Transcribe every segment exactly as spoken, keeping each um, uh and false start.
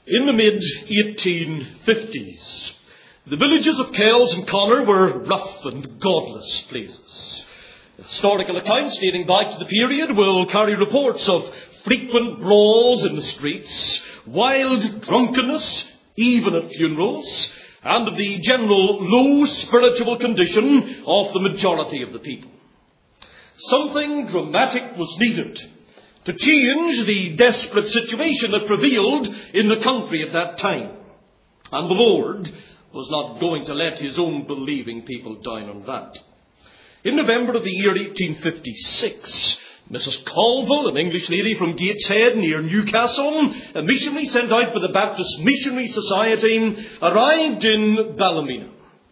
In the mid eighteen fifties, the villages of Kells and Connor were rough and godless places. Historical accounts dating back to the period will carry reports of frequent brawls in the streets, wild drunkenness, even at funerals, and of the general low spiritual condition of the majority of the people. Something dramatic was needed to change the desperate situation that prevailed in the country at that time. And the Lord was not going to let his own believing people down on that. In November of the year eighteen fifty-six, Missus Colville, an English lady from Gateshead near Newcastle, a missionary sent out by the Baptist Missionary Society, arrived in Ballymena.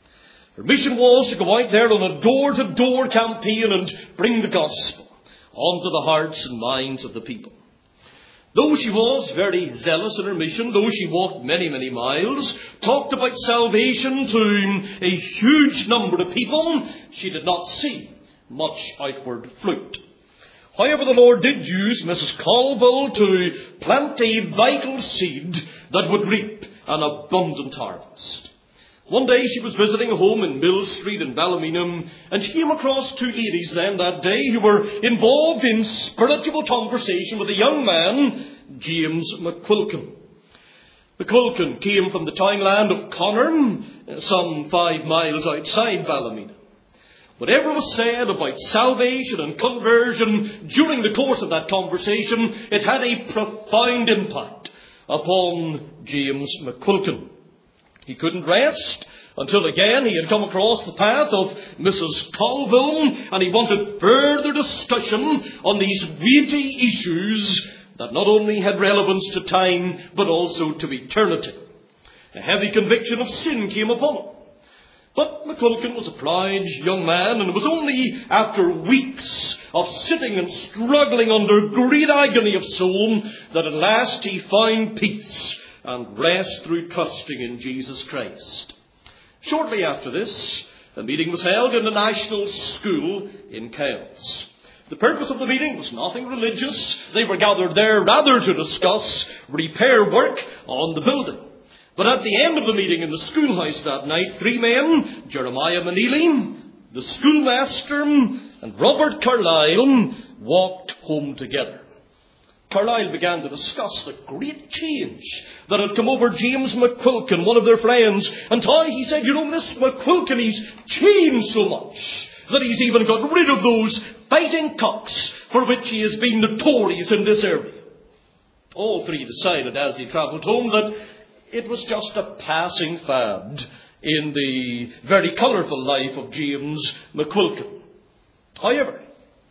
Her mission was to go out there on a door-to-door campaign and bring the gospel onto the hearts and minds of the people. Though she was very zealous in her mission, though she walked many, many miles, talked about salvation to a huge number of people, she did not see much outward fruit. However, the Lord did use Missus Colville to plant a vital seed that would reap an abundant harvest. One day she was visiting a home in Mill Street in Ballymena, and she came across two ladies then that day who were involved in spiritual conversation with a young man, James McQuilkin. McQuilkin came from the townland of Connor, some five miles outside Ballymena. Whatever was said about salvation and conversion during the course of that conversation, it had a profound impact upon James McQuilkin. He couldn't rest until again he had come across the path of Missus Colville, and he wanted further discussion on these weighty issues that not only had relevance to time but also to eternity. A heavy conviction of sin came upon him. But McQuilkin was a proud young man, and it was only after weeks of sitting and struggling under great agony of soul that at last he found peace and rest through trusting in Jesus Christ. Shortly after this, a meeting was held in the National School in Kells. The purpose of the meeting was nothing religious. They were gathered there rather to discuss repair work on the building. But at the end of the meeting in the schoolhouse that night, three men, Jeremiah Maneely, the schoolmaster, and Robert Carlyle, walked home together. Carlyle began to discuss the great change that had come over James McQuilkin, one of their friends. And how, he said, you know, this McQuilkin, he's changed so much that he's even got rid of those fighting cocks for which he has been notorious in this area. All three decided as they travelled home that it was just a passing fad in the very colourful life of James McQuilkin. However,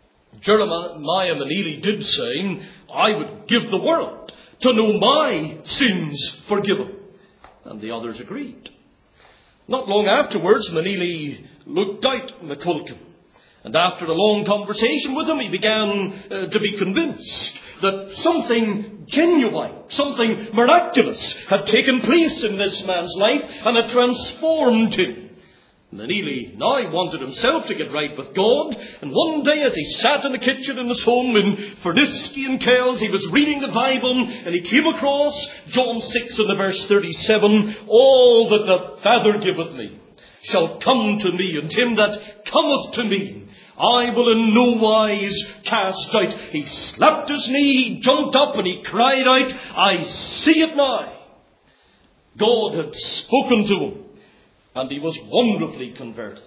Jeremiah Maneely did say, I would give the world to know my sins forgiven. And the others agreed. Not long afterwards, Maneely looked out McQuilkin. And after a long conversation with him, he began uh, to be convinced that something genuine, something miraculous had taken place in this man's life and had transformed him. Maneely now wanted himself to get right with God, and one day as he sat in the kitchen in his home in Ferniskey and Kells, he was reading the Bible, and he came across John six and the verse thirty-seven, all that the Father giveth me shall come to me, and him that cometh to me I will in no wise cast out. He slapped his knee, he jumped up, and he cried out, I see it now. God had spoken to him, and he was wonderfully converted.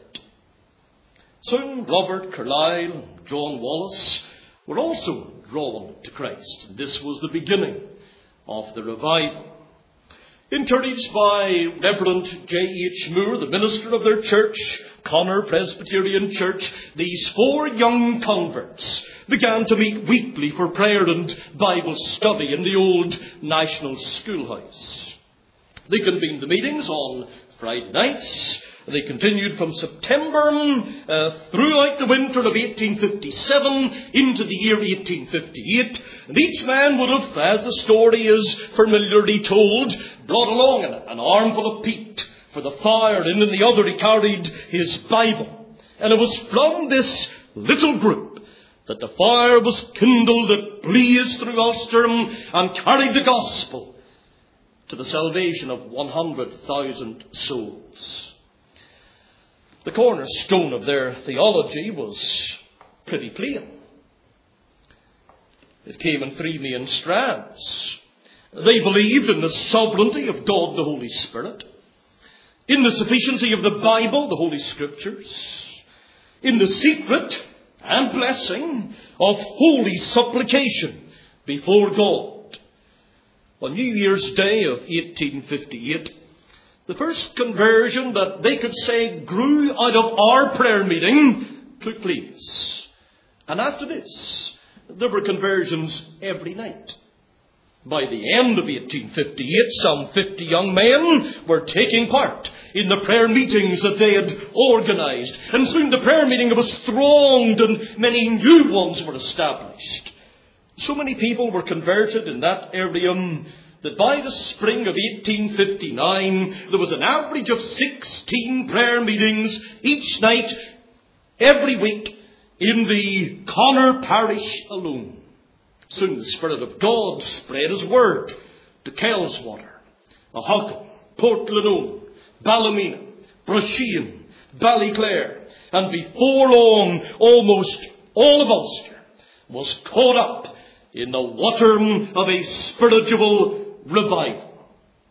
Soon Robert Carlyle and John Wallace were also drawn to Christ. This was the beginning of the revival. Encouraged by Reverend J H Moore, the minister of their church, Connor Presbyterian Church, these four young converts began to meet weekly for prayer and Bible study in the old National Schoolhouse. They convened the meetings on Friday nights. They continued from September uh, throughout the winter of eighteen fifty-seven into the year eighteen fifty-eight. And each man would have, as the story is familiarly told, brought along an, an armful of peat for the fire, and in the other he carried his Bible. And it was from this little group that the fire was kindled that blazed through Ulster and carried the gospel to the salvation of one hundred thousand souls. The cornerstone of their theology was pretty plain. It came in three main strands. They believed in the sovereignty of God the Holy Spirit, in the sufficiency of the Bible, the Holy Scriptures, in the secret and blessing of holy supplication before God. On New Year's Day of eighteen fifty-eight, the first conversion that they could say grew out of our prayer meeting took place. And after this, there were conversions every night. By the end of eighteen fifty-eight, some fifty young men were taking part in the prayer meetings that they had organised. And soon the prayer meeting was thronged and many new ones were established. So many people were converted in that area that by the spring of eighteen fifty-nine, there was an average of sixteen prayer meetings each night, every week, in the Connor parish alone. Soon the Spirit of God spread His word to Kelswater, Ahockham, Portlaoise, Ballymena, Brushean, Ballyclare, and before long, almost all of Ulster was caught up in the water of a spiritual revival.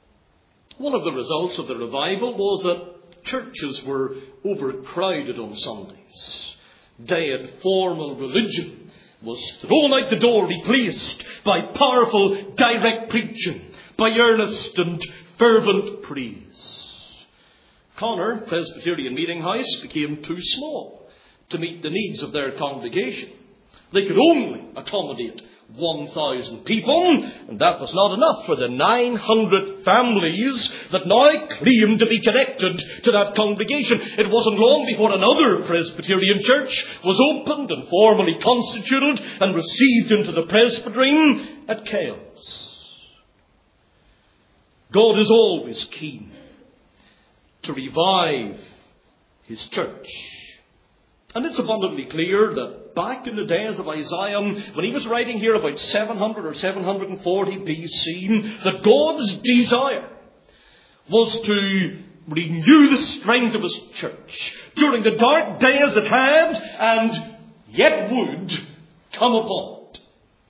One of the results of the revival was that churches were overcrowded on Sundays. Dead formal religion was thrown out the door, replaced by powerful direct preaching, by earnest and fervent praise. Connor Presbyterian Meeting House became too small to meet the needs of their congregation. They could only accommodate one thousand people, and that was not enough for the nine hundred families that now claimed to be connected to that congregation. It wasn't long before another Presbyterian church was opened and formally constituted and received into the presbytery at Kells. God is always keen to revive His church. And it's abundantly clear that back in the days of Isaiah, when he was writing here about seven hundred or seven hundred forty B C, that God's desire was to renew the strength of His church during the dark days that had and yet would come upon it.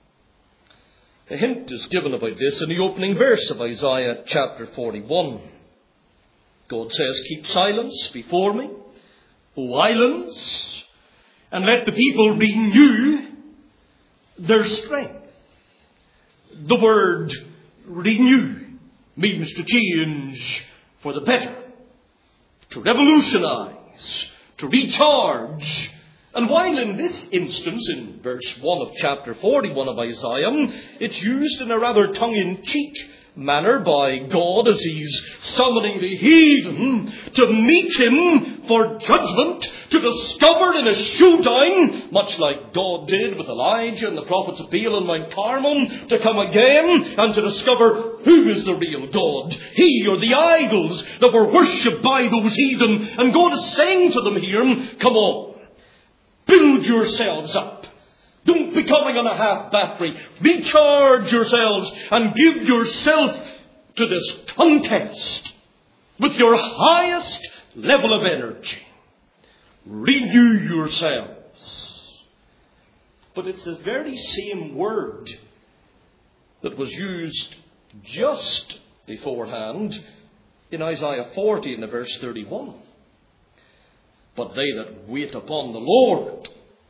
A hint is given about this in the opening verse of Isaiah chapter forty-one. God says, "Keep silence before me, O islands, and let the people renew their strength." The word renew means to change for the better, to revolutionize, to recharge. And while in this instance, in verse one of chapter forty-one of Isaiah, it's used in a rather tongue-in-cheek manner by God as He's summoning the heathen to meet Him for judgment, to discover in a showdown, much like God did with Elijah and the prophets of Baal on Mount Carmel, to come again and to discover who is the real God, he or the idols that were worshipped by those heathen. And God is saying to them here, come on, build yourselves up. Don't be coming on a half battery. Recharge yourselves and give yourself to this contest with your highest level of energy. Renew yourselves. But it's the very same word that was used just beforehand in Isaiah forty in the verse thirty-one. But they that wait upon the Lord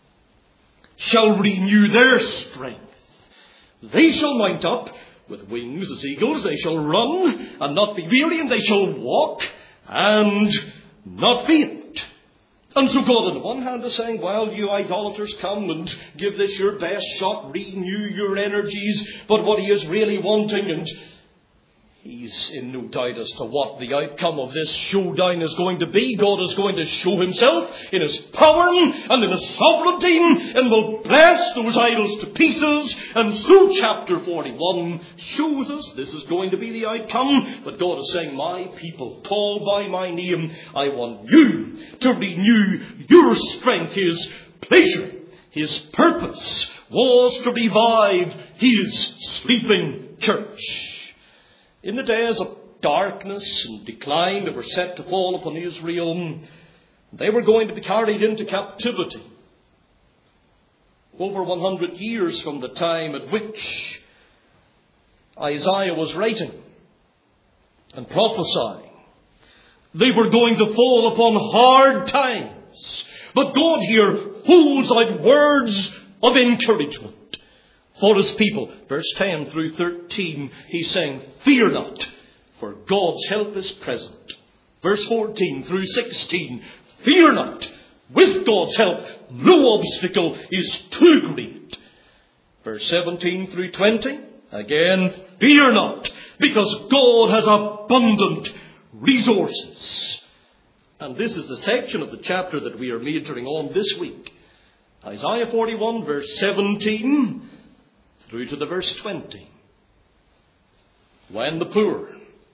shall renew their strength. They shall mount up with wings as eagles. They shall run and not be weary, and they shall walk and not faint. And so God on the one hand is saying, well, you idolaters, come and give this your best shot, renew your energies. But what He is really wanting, and He's in no doubt as to what the outcome of this showdown is going to be. God is going to show Himself in His power and in His sovereignty, and will bless those idols to pieces. And so chapter forty-one shows us this is going to be the outcome. But God is saying, my people, called by my name, I want you to renew your strength. His pleasure, His purpose was to revive His sleeping church. In the days of darkness and decline that were set to fall upon Israel, they were going to be carried into captivity. Over one hundred years from the time at which Isaiah was writing and prophesying, they were going to fall upon hard times. But God here holds out words of encouragement for his people. Verse ten through thirteen, he's saying, fear not, for God's help is present. Verse fourteen through sixteen, fear not, with God's help, no obstacle is too great. Verse seventeen through twenty, again, fear not, because God has abundant resources. And this is the section of the chapter that we are majoring on this week. Isaiah forty-one, verse seventeen, through to the verse twenty. When the poor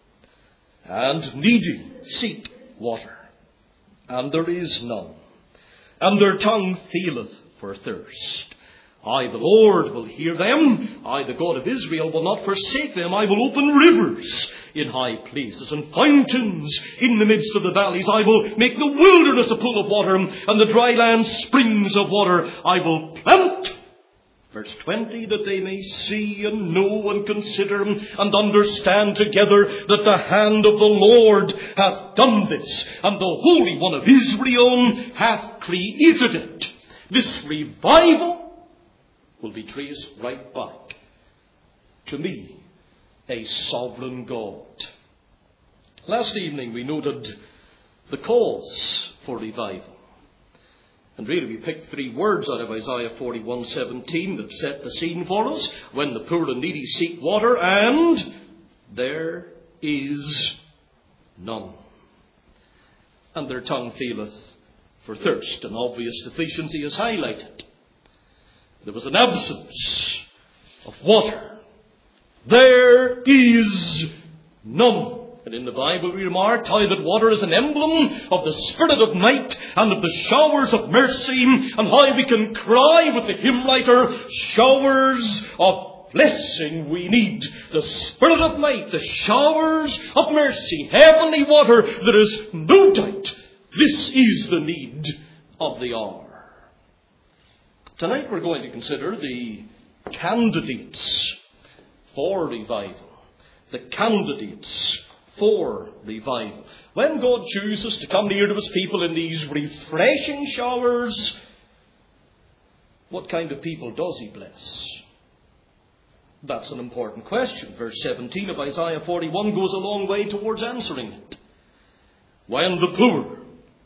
and needy seek water, and there is none, and their tongue faileth for thirst, I, the Lord, will hear them. I, the God of Israel, will not forsake them. I will open rivers in high places and fountains in the midst of the valleys. I will make the wilderness a pool of water, and the dry land springs of water. I will plant. Verse twenty, that they may see and know and consider and understand together that the hand of the Lord hath done this, and the Holy One of Israel hath created it. This revival will be traced right back to me, a sovereign God. Last evening we noted the cause for revival. And really we picked three words out of Isaiah forty-one seventeen that set the scene for us. When the poor and needy seek water, and there is none. And their tongue faileth for thirst. An obvious deficiency is highlighted. There was an absence of water. There is none. And in the Bible we remarked how that water is an emblem of the spirit of night and of the showers of mercy, and how we can cry with the hymn writer, showers of blessing we need. The spirit of night, the showers of mercy, heavenly water. There is no doubt this is the need of the hour. Tonight we're going to consider the candidates for revival. The candidates for revival. When God chooses to come near to his people in these refreshing showers, what kind of people does he bless? That's an important question. Verse seventeen of Isaiah forty-one goes a long way towards answering it. When the poor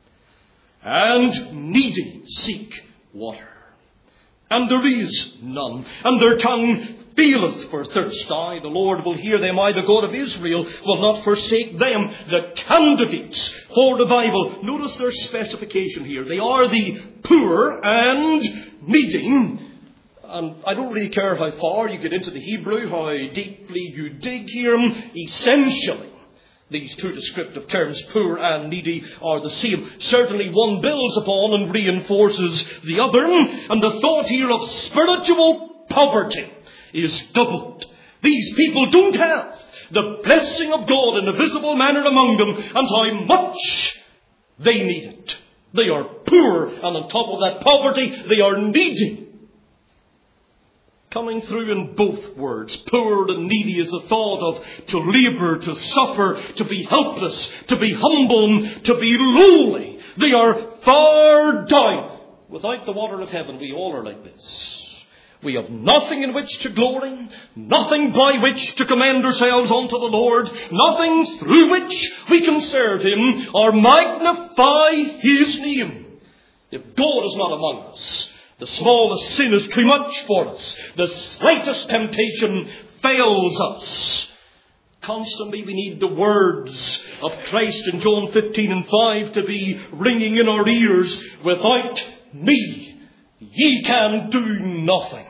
and needy seek water, and there is none, and their tongue faileth for thirst, I, the Lord, will hear them. I, the God of Israel, will not forsake them. The candidates for revival. Notice their specification here. They are the poor and needy. And I don't really care how far you get into the Hebrew, how deeply you dig here. Essentially, these two descriptive terms, poor and needy, are the same. Certainly one builds upon and reinforces the other. And the thought here of spiritual poverty is doubled. These people don't have the blessing of God in a visible manner among them, and how much they need it. They are poor, and on top of that poverty, they are needy. Coming through in both words, poor and needy, is the thought of to labour, to suffer, to be helpless, to be humble, to be lowly. They are far down. Without the water of heaven, we all are like this. We have nothing in which to glory, nothing by which to commend ourselves unto the Lord, nothing through which we can serve him or magnify his name. If God is not among us, the smallest sin is too much for us. The slightest temptation fails us. Constantly we need the words of Christ in John fifteen and five to be ringing in our ears. Without me, ye can do nothing.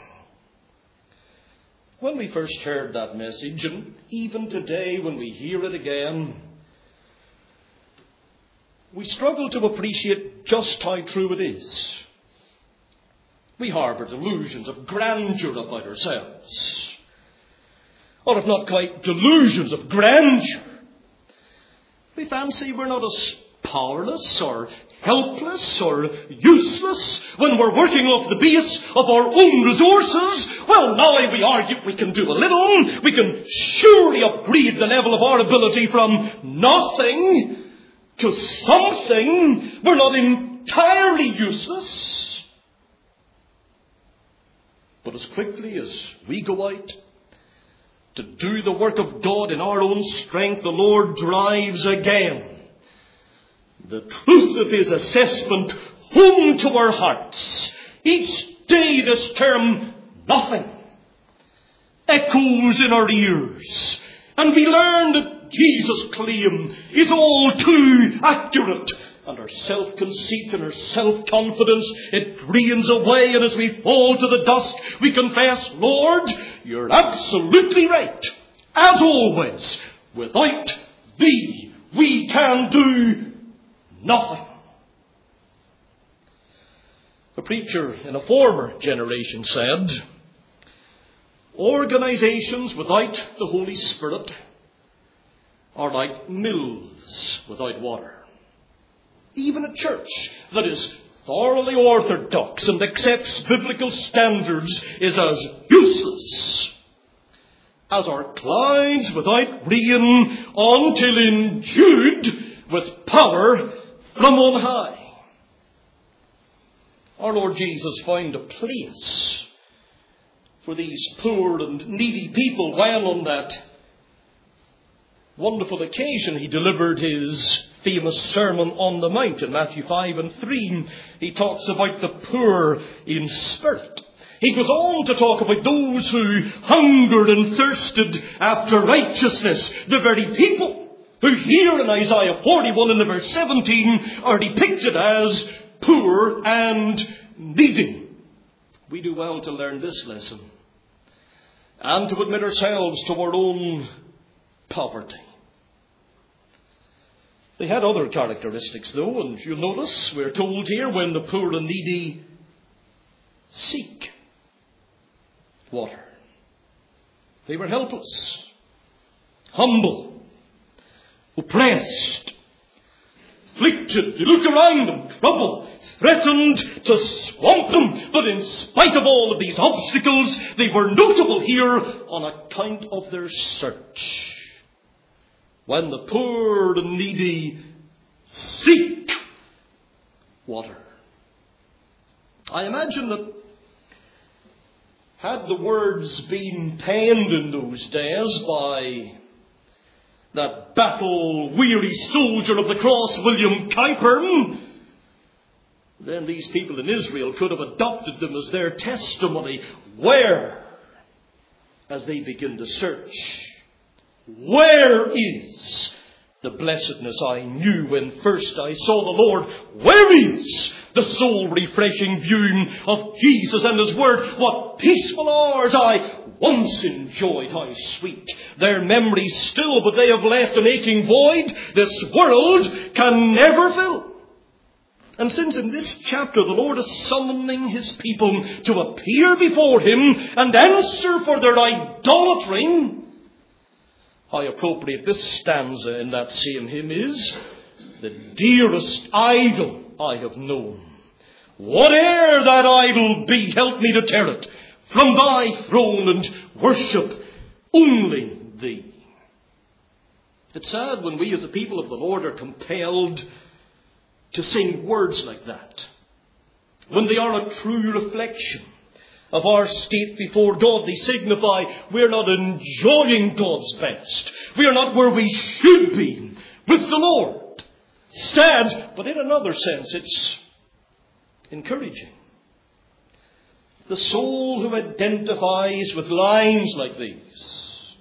When we first heard that message, and even today when we hear it again, we struggle to appreciate just how true it is. We harbour delusions of grandeur about ourselves. or if not quite delusions of grandeur. We fancy we're not as powerless or helpless or useless when we're working off the base of our own resources. Well, now we argue we can do a little. We can surely upgrade the level of our ability from nothing to something. We're not entirely useless. But as quickly as we go out to do the work of God in our own strength, the Lord drives again the truth of his assessment home to our hearts. Each day this term, nothing, echoes in our ears. And we learn that Jesus' claim is all too accurate. And our self-conceit and our self-confidence, it drains away. And as we fall to the dust, we confess, Lord, you're absolutely right. As always, without thee, we can do nothing. A preacher in a former generation said, organizations without the Holy Spirit are like mills without water. Even a church that is thoroughly orthodox and accepts biblical standards is as useless as are clouds without rain until endued with power from on high. Our Lord Jesus found a place for these poor and needy people when on that wonderful occasion he delivered his famous Sermon on the Mount in Matthew five and three. He talks about the poor in spirit. He goes on to talk about those who hungered and thirsted after righteousness, the very people who here in Isaiah forty-one and verse seventeen are depicted as poor and needy. We do well to learn this lesson and to admit ourselves to our own poverty. They had other characteristics though, and you'll notice we're told here when the poor and needy seek water. They were helpless, humble, oppressed, afflicted. They look around them, trouble threatened to swamp them. But in spite of all of these obstacles, they were notable here on account of their search. When the poor and needy seek water. I imagine that had the words been penned in those days by that battle-weary soldier of the cross, William Cowper, then these people in Israel could have adopted them as their testimony. Where, as they begin to search, where is the blessedness I knew when first I saw the Lord? Where is the soul-refreshing view of Jesus and His Word? What peaceful hours I once enjoyed, how sweet their memories still, but they have left an aching void this world can never fill. And since in this chapter the Lord is summoning His people to appear before Him and answer for their idolatry, how appropriate this stanza in that same hymn is. The dearest idol I have known, whate'er that idol be, help me to tear it from thy throne and worship only thee. It's sad when we as a people of the Lord are compelled to sing words like that, when they are a true reflection of our state before God. They signify we're not enjoying God's best. We are not where we should be with the Lord. Sad, but in another sense it's encouraging. The soul who identifies with lines like these,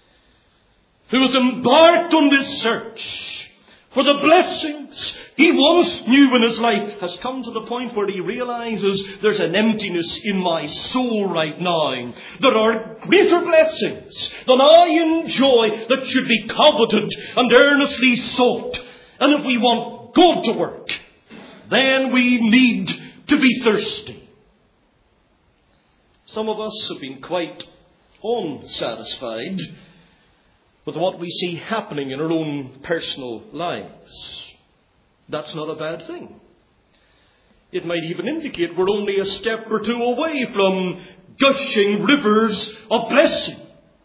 who has embarked on this search for the blessings he once knew in his life, has come to the point where he realizes there's an emptiness in my soul right now. There are greater blessings than I enjoy that should be coveted and earnestly sought. And if we want God to work, then we need to be thirsty. Some of us have been quite unsatisfied with what we see happening in our own personal lives. That's not a bad thing. It might even indicate we're only a step or two away from gushing rivers of blessing.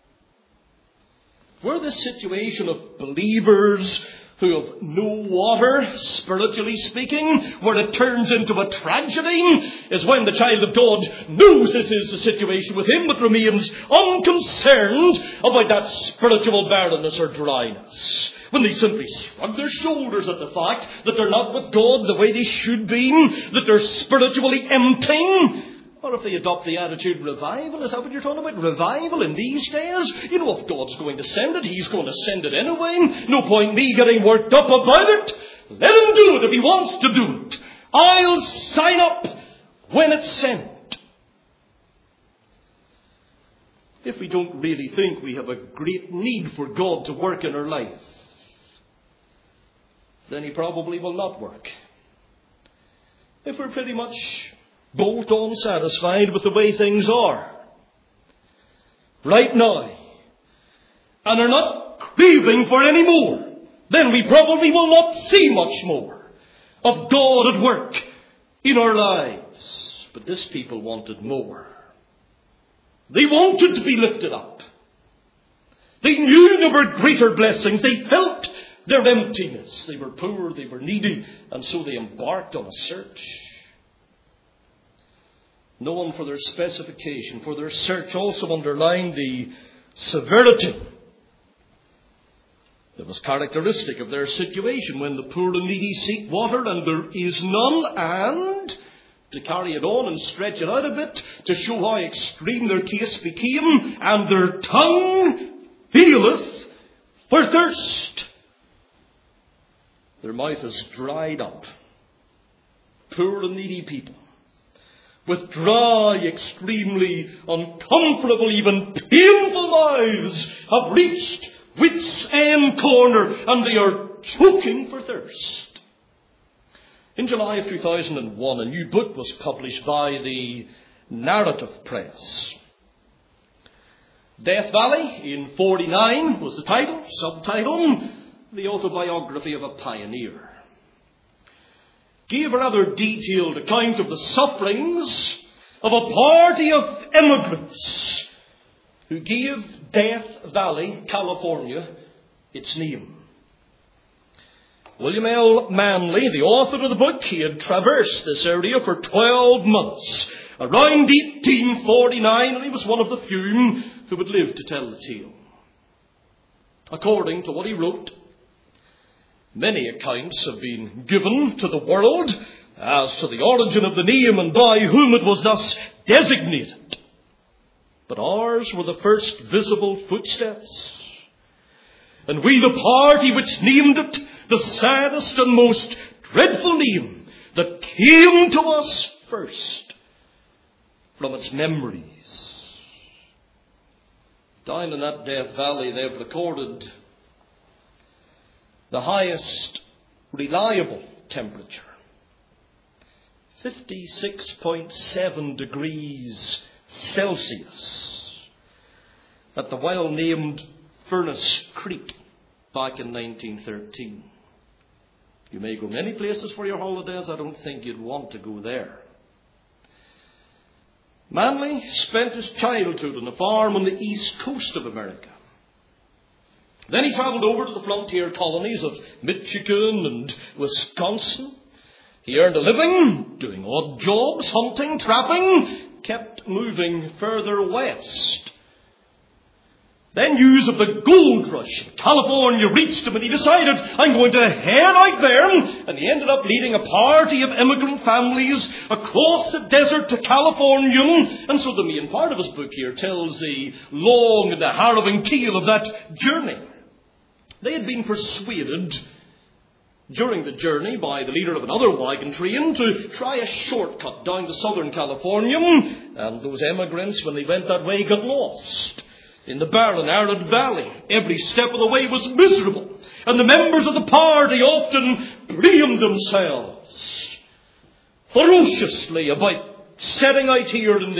We're the situation of believers who have no water, spiritually speaking, where it turns into a tragedy, is when the child of God knows this is the situation with him, but remains unconcerned about that spiritual barrenness or dryness. When they simply shrug their shoulders at the fact that they're not with God the way they should be, that they're spiritually empty. Or if they adopt the attitude, revival, is that what you're talking about? Revival in these days? You know, if God's going to send it, He's going to send it anyway. No point me getting worked up about it. Let Him do it if He wants to do it. I'll sign up when it's sent. If we don't really think we have a great need for God to work in our life, then He probably will not work. If we're pretty much bolt on satisfied with the way things are right now, and are not craving for any more, then we probably will not see much more of God at work in our lives. But this people wanted more. They wanted to be lifted up. They knew there were greater blessings. They felt their emptiness. They were poor, they were needy, and so they embarked on a search. Known for their specification, for their search also underlined the severity that was characteristic of their situation when the poor and needy seek water and there is none, and to carry it on and stretch it out a bit to show how extreme their case became, and their tongue faileth for thirst. Their mouth is dried up. Poor and needy people, with dry, extremely uncomfortable, even painful mouths, have reached wit's end corner, and they are choking for thirst. In July of two thousand one, a new book was published by the Narrative Press. Death Valley in forty-nine was the title, subtitle, The Autobiography of a Pioneer. Gave a rather detailed account of the sufferings of a party of immigrants who gave Death Valley, California, its name. William L. Manley, the author of the book, he had traversed this area for twelve months, around eighteen forty-nine, and he was one of the few who would live to tell the tale. According to what he wrote, many accounts have been given to the world as to the origin of the name and by whom it was thus designated. But ours were the first visible footsteps. And we, the party which named it the saddest and most dreadful name that came to us first from its memories. Down in that Death Valley they've recorded the highest reliable temperature, fifty-six point seven degrees Celsius, at the well-named Furnace Creek back in nineteen thirteen. You may go many places for your holidays. I don't think you'd want to go there. Manley spent his childhood on a farm on the east coast of America. Then he travelled over to the frontier colonies of Michigan and Wisconsin. He earned a living, doing odd jobs, hunting, trapping, kept moving further west. Then news of the gold rush in California reached him, and he decided, I'm going to head out there. And he ended up leading a party of immigrant families across the desert to California. And so the main part of his book here tells the long and the harrowing tale of that journey. They had been persuaded during the journey by the leader of another wagon train to try a shortcut down to southern California. And those emigrants, when they went that way, got lost in the barren, arid valley. Every step of the way was miserable. And the members of the party often blamed themselves ferociously about setting out here in the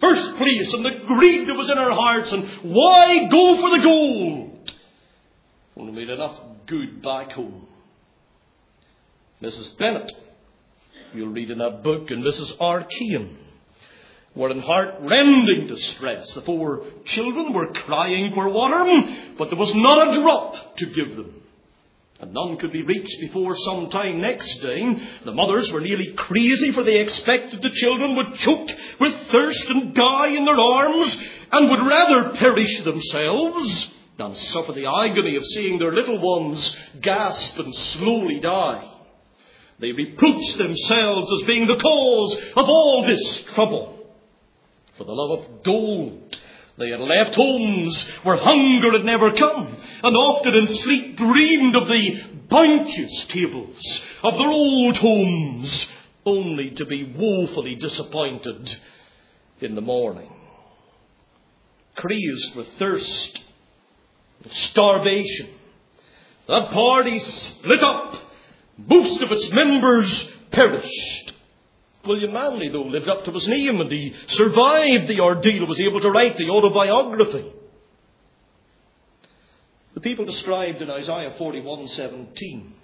first place and the greed that was in our hearts, and why go for the gold when we made enough good back home. Missus Bennett, you'll read in that book, and Missus Archean were in heart-rending distress. The four children were crying for water, but there was not a drop to give them. And none could be reached before some time next day. The mothers were nearly crazy, for they expected the children would choke with thirst and die in their arms, and would rather perish themselves than suffer the agony of seeing their little ones gasp and slowly die. They reproached themselves as being the cause of all this trouble. For the love of gold, they had left homes where hunger had never come, and often in sleep dreamed of the bounteous tables of their old homes, only to be woefully disappointed in the morning. Crazed with thirst and starvation, that party split up. Most of its members perished. William Manley, though, lived up to his name, and he survived the ordeal and was able to write the autobiography. The people described in Isaiah forty-one seventeen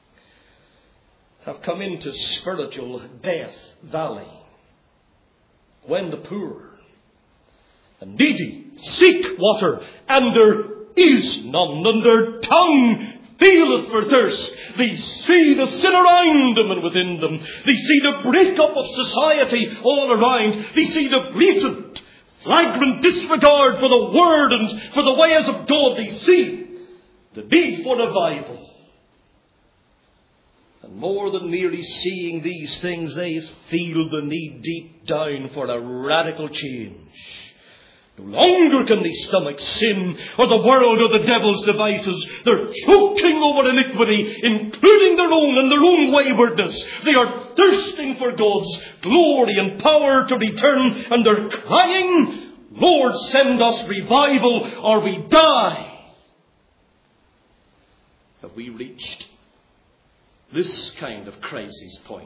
have come into spiritual death valley, when the poor and needy seek water, and there is none, and their tongue feeleth for thirst. They see the sin around them and within them. They see the break-up of society all around. They see the blatant, flagrant disregard for the word and for the ways of God. They see the need for revival. And more than merely seeing these things, they feel the need deep down for a radical change. No longer can they stomach sin or the world or the devil's devices. They're choking over iniquity, including their own and their own waywardness. They are thirsting for God's glory and power to return, and they're crying, Lord, send us revival or we die. Have we reached this kind of crisis point?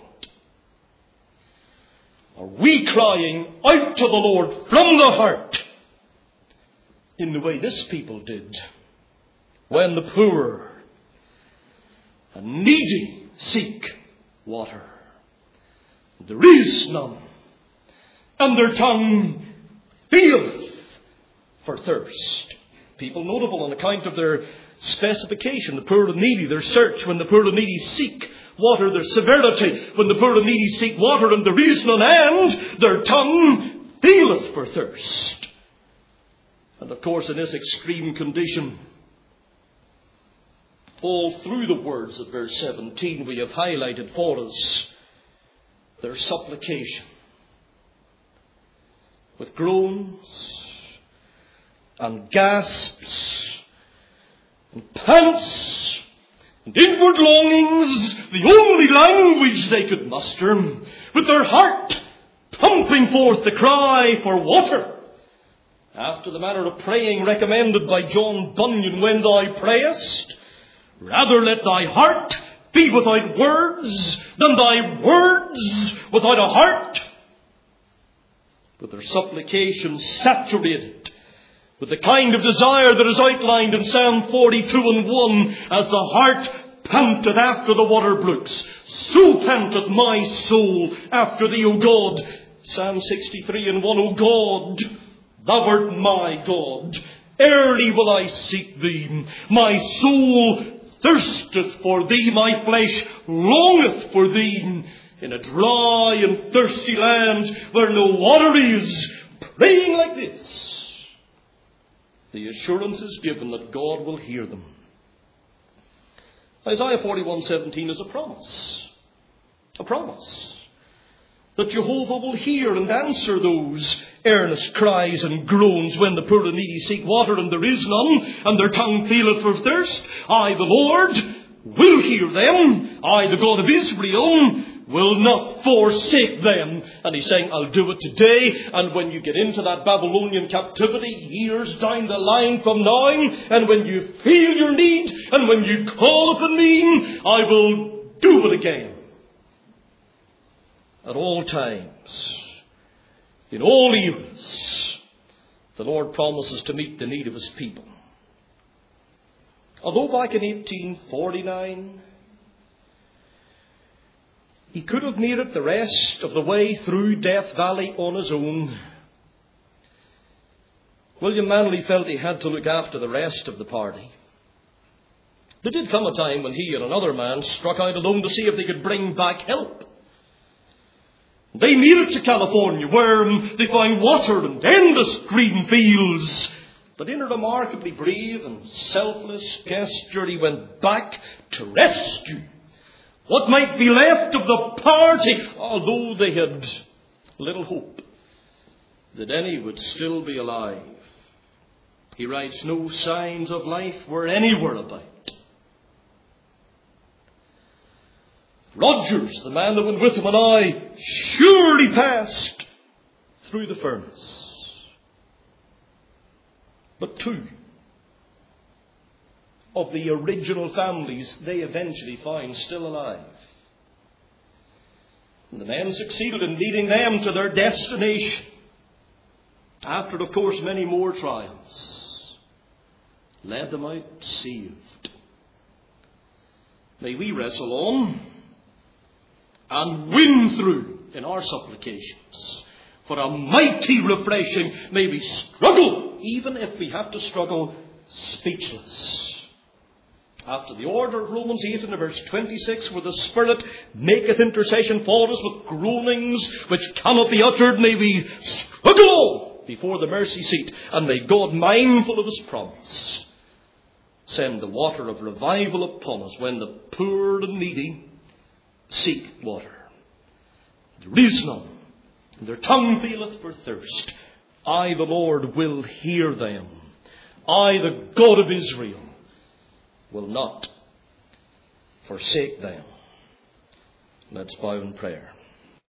Are we crying out to the Lord from the heart in the way this people did, when the poor and needy seek water? There is none, and their tongue feeleth for thirst. People notable on account of their specification, the poor and needy, their search when the poor and needy seek water, their severity when the poor and needy seek water, and there is none, and their tongue feeleth for thirst. And of course, in this extreme condition, all through the words of verse seventeen, we have highlighted for us their supplication. With groans and gasps and pants and inward longings, the only language they could muster, with their heart pumping forth the cry for water, after the manner of praying recommended by John Bunyan, when thou prayest, rather let thy heart be without words than thy words without a heart. But their supplication saturated with the kind of desire that is outlined in Psalm forty-two and one, as the heart panteth after the water brooks, so panteth my soul after thee, O God. Psalm sixty-three and one, O God, thou art my God, early will I seek thee. My soul thirsteth for thee, my flesh longeth for thee, in a dry and thirsty land where no water is. Praying like this, the assurance is given that God will hear them. Isaiah forty-one seventeen is a promise. A promise that Jehovah will hear and answer those earnest cries and groans when the poor and needy seek water, and there is none, and their tongue feeleth for thirst. I, the Lord, will hear them. I, the God of Israel, will not forsake them. And he's saying, I'll do it today. And when you get into that Babylonian captivity, years down the line from now, and when you feel your need, and when you call upon me, I will do it again. At all times, In all eras, the Lord promises to meet the need of his people. Although back in eighteen forty-nine, he could have made it the rest of the way through Death Valley on his own, William Manley felt he had to look after the rest of the party. There did come a time when he and another man struck out alone to see if they could bring back help. They made it to California, where they found water and endless green fields. But in a remarkably brave and selfless gesture, he went back to rescue what might be left of the party, although they had little hope that any would still be alive. He writes, no signs of life were anywhere about. Rogers, the man that went with him, and I surely passed through the furnace. But two of the original families they eventually found still alive. And the men succeeded in leading them to their destination. After, of course, many more trials, led them out saved. May we wrestle on and win through in our supplications for a mighty refreshing. May we struggle, even if we have to struggle speechless. After the order of Romans eight and verse twenty-six, where the Spirit maketh intercession for us with groanings which cannot be uttered, may we struggle before the mercy seat, and may God, mindful of his promise, send the water of revival upon us when the poor and needy seek water. There is none, and their tongue faileth for thirst. I, the Lord, will hear them. I, the God of Israel, will not forsake them. Let's bow in prayer.